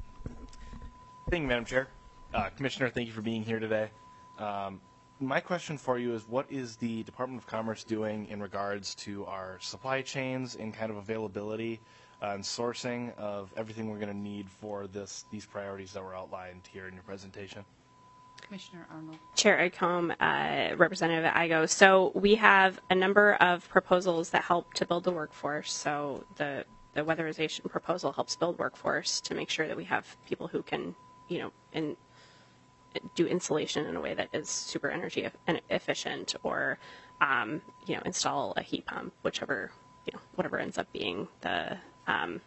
Thank you, Madam Chair. Uh, Commissioner, thank you for being here today. Um, my question for you is, what is the Department of Commerce doing in regards to our supply chains and kind of availability uh, and sourcing of everything we're going to need for this these priorities that were outlined here in your presentation? Commissioner Arnold. Chair Icom, uh, Representative Igo. So we have a number of proposals that help to build the workforce. So the the weatherization proposal helps build workforce to make sure that we have people who can, you know, in, do insulation in a way that is super energy e- efficient, or, um, you know, install a heat pump, whichever, you know, whatever ends up being the um,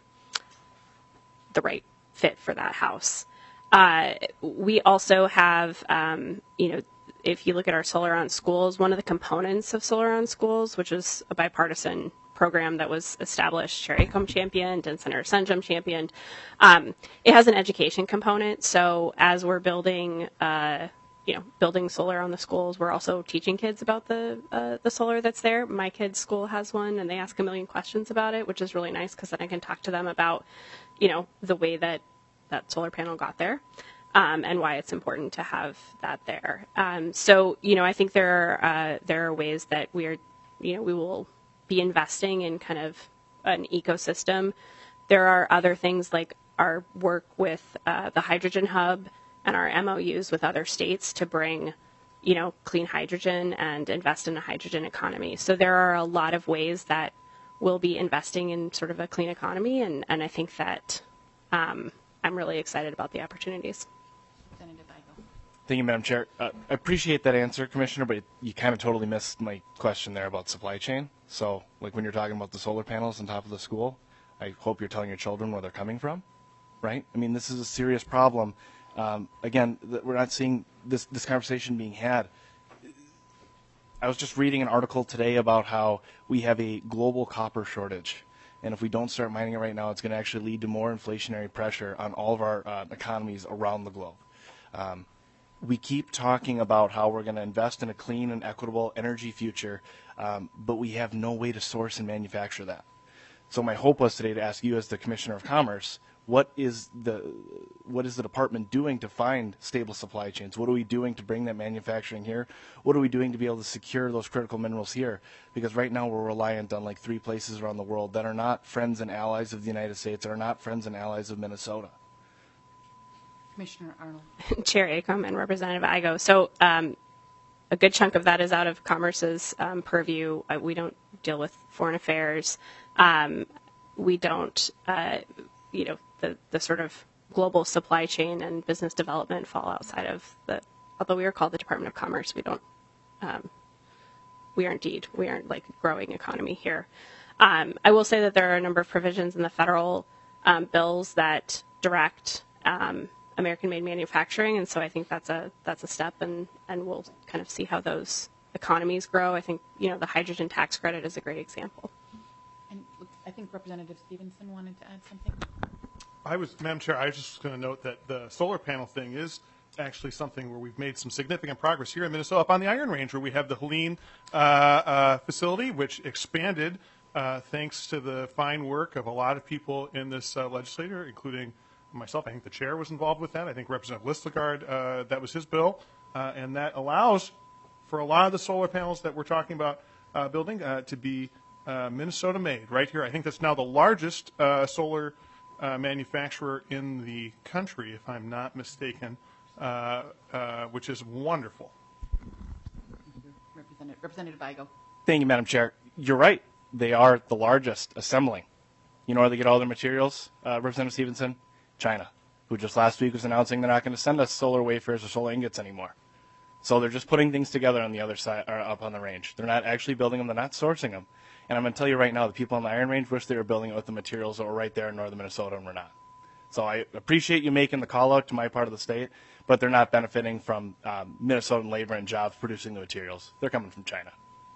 the right fit for that house. Uh, we also have, um, you know, if you look at our Solar on Schools, one of the components of Solar on Schools, which is a bipartisan program that was established, Chair Acom championed and Senator Senjum championed, um, it has an education component. So as we're building, uh, you know, building solar on the schools, we're also teaching kids about the uh, the solar that's there. My kids' school has one, and they ask a million questions about it, which is really nice because then I can talk to them about, you know, the way that that solar panel got there, um, and why it's important to have that there. Um, so, you know, I think there are uh, there are ways that we are, you know, we will be investing in kind of an ecosystem. There are other things like our work with uh, the Hydrogen Hub and our M O Us with other states to bring, you know, clean hydrogen and invest in a hydrogen economy. So there are a lot of ways that we'll be investing in sort of a clean economy, and, and I think that um, I'm really excited about the opportunities. Representative Igo. Thank you, Madam Chair. Uh, I appreciate that answer, Commissioner, but you kind of totally missed my question there about supply chain. So, like when you're talking about the solar panels on top of the school, I hope you're telling your children where they're coming from, right? I mean, this is a serious problem. Um, again, th- we're not seeing this, this conversation being had. I was just reading an article today about how we have a global copper shortage. And if we don't start mining it right now, it's going to actually lead to more inflationary pressure on all of our uh, economies around the globe. Um, we keep talking about how we're going to invest in a clean and equitable energy future, um, but we have no way to source and manufacture that. So my hope was today to ask you as the Commissioner of Commerce, what is the what is the department doing to find stable supply chains? What are we doing to bring that manufacturing here? What are we doing to be able to secure those critical minerals here? Because right now we're reliant on like three places around the world that are not friends and allies of the United States, that are not friends and allies of Minnesota. Commissioner Arnold. Chair Acom and Representative Igo. So um, a good chunk of that is out of Commerce's um, purview. Uh, we don't deal with foreign affairs. Um, we don't, uh, you know, the, the sort of global supply chain and business development fall outside of the, although we are called the Department of Commerce, we don't, um, we are indeed, we aren't like growing economy here. Um, I will say that there are a number of provisions in the federal um, bills that direct um, American-made manufacturing, and so I think that's a that's a step, and, and we'll kind of see how those economies grow. I think, you know, the hydrogen tax credit is a great example. And I think Representative Stevenson wanted to add something. I was, Madam Chair, I was just going to note that the solar panel thing is actually something where we've made some significant progress here in Minnesota, up on the Iron Range, where we have the Helene uh, uh, facility, which expanded uh, thanks to the fine work of a lot of people in this uh, legislature, including myself. I think the chair was involved with that. I think Representative Listlegard, uh, that was his bill, uh, and that allows for a lot of the solar panels that we're talking about uh, building uh, to be uh, Minnesota-made right here. I think that's now the largest uh, solar uh, manufacturer in the country, if I'm not mistaken, uh, uh, which is wonderful. Representative, Representative Igo. Thank you, Madam Chair. You're right. They are the largest assembling. You know where they get all their materials, uh, Representative Stevenson? China, who just last week was announcing they're not going to send us solar wafers or solar ingots anymore. So they're just putting things together on the other side, or up on the range. They're not actually building them. They're not sourcing them. And I'm going to tell you right now, the people on the Iron Range wish they were building it with the materials that were right there in northern Minnesota, and we're not. So I appreciate you making the call out to my part of the state, but they're not benefiting from um, Minnesotan labor and jobs producing the materials. They're coming from China.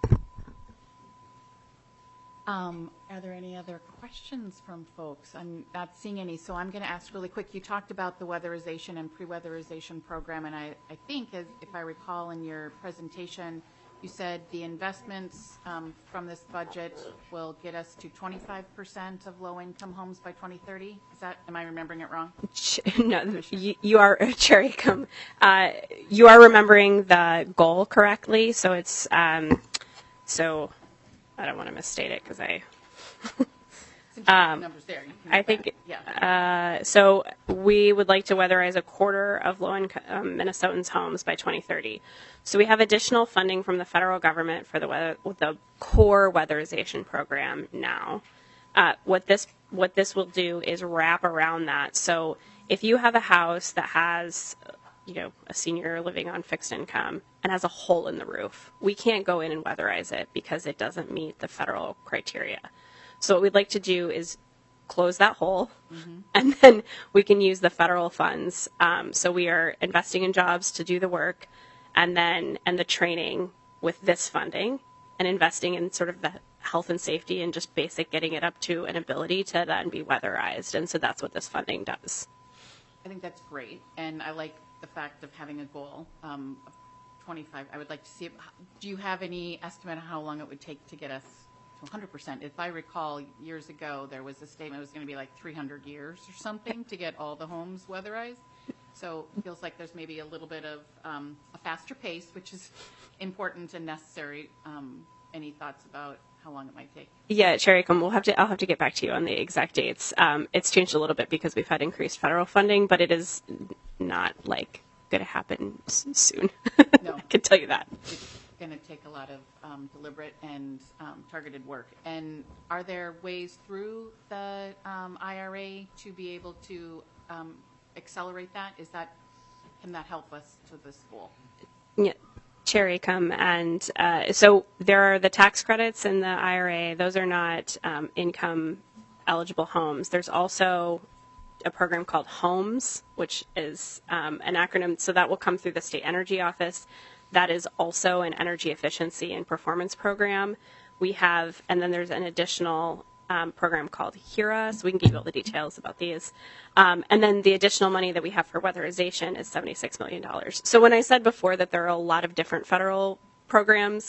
Um, are there any other questions from folks? I'm not seeing any, so I'm going to ask really quick. You talked about the weatherization and pre-weatherization program, and I, I think, as, if I recall in your presentation, you said the investments um, from this budget will get us to twenty-five percent of low-income homes by twenty thirty. Is that, am I remembering it wrong? No, you, you are, Chair Acom, uh, you are remembering the goal correctly. So it's, um, so I don't want to misstate it because I, um, numbers there. I think, yeah. Uh, so we would like to weatherize a quarter of low-income um, Minnesotans' homes by twenty thirty. So we have additional funding from the federal government for the weather, the core weatherization program now. Uh, what this what this will do is wrap around that. So if you have a house that has, you know, a senior living on fixed income and has a hole in the roof, we can't go in and weatherize it because it doesn't meet the federal criteria. So what we'd like to do is close that hole, mm-hmm. and then we can use the federal funds. Um, so we are investing in jobs to do the work, and then and the training with this funding, and investing in sort of the health and safety and just basic getting it up to an ability to then be weatherized. And so that's what this funding does. I think that's great, and I like the fact of having a goal um, of twenty-five. I would like to see. Do you have any estimate of how long it would take to get us to one hundred percent? If I recall, years ago there was a statement it was going to be like three hundred years or something to get all the homes weatherized. So it feels like there's maybe a little bit of um, a faster pace, which is important and necessary. Um, any thoughts about how long it might take? Yeah, Chair Acom, we'll have to. I'll have to get back to you on the exact dates. Um, it's changed a little bit because we've had increased federal funding, but it is not like going to happen s- soon. No, I can tell you that. It's going to take a lot of um, deliberate and um, targeted work. And are there ways through the um, I R A to be able to um, accelerate that? Is that can that help us to this goal? Yeah. Chair Acom, and uh, so there are the tax credits in the I R A. Those are not um, income eligible homes. There's also a program called HOMES, which is um, an acronym. So that will come through the State Energy Office. That is also an energy efficiency and performance program. We have, and then there's an additional um, program called HERA, so we can give you all the details about these. Um, and then the additional money that we have for weatherization is seventy-six million dollars. So when I said before that there are a lot of different federal programs,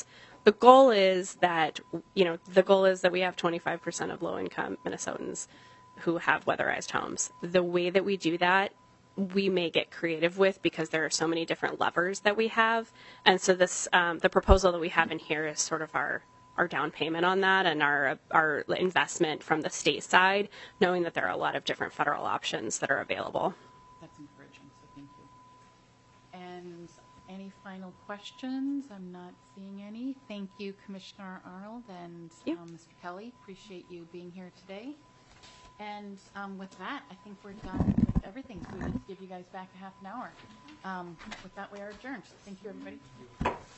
the goal is that, you know, the goal is that we have twenty-five percent of low-income Minnesotans who have weatherized homes. The way that we do that, we may get creative with because there are so many different levers that we have. And so this, um, the proposal that we have in here is sort of our, our down payment on that and our, our investment from the state side, knowing that there are a lot of different federal options that are available. That's encouraging, so thank you. And any final questions? I'm not seeing any. Thank you, Commissioner Arnold and Yep. um, Mister Kelly. Appreciate you being here today. And um, with that, I think we're done with everything. So we need to give you guys back a half an hour. Um, with that, we are adjourned. Thank you, everybody.